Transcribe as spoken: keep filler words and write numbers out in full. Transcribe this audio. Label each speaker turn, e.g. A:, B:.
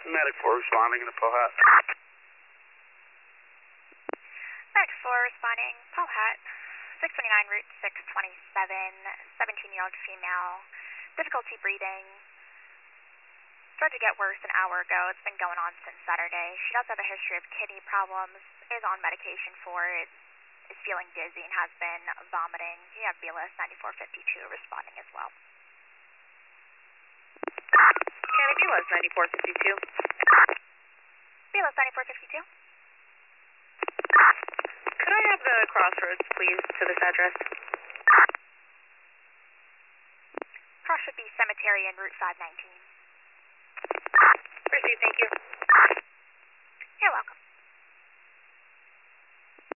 A: Medic four responding to Pohat.
B: Medic four responding, Pohat, six twenty-nine, Route six twenty-seven, seventeen-year-old female, difficulty breathing. Started to get worse an hour ago. It's been going on since Saturday. She does have a history of kidney problems, is on medication for it, is feeling dizzy and has been vomiting. You have B L S ninety-four fifty-two responding as well.
C: County B L S ninety-four fifty-two.
B: B L S ninety-four fifty-two.
C: Could I have the crossroads, please, to this address?
B: Cross should be Cemetery and Route five nineteen.
C: Received, thank you.
B: You're welcome.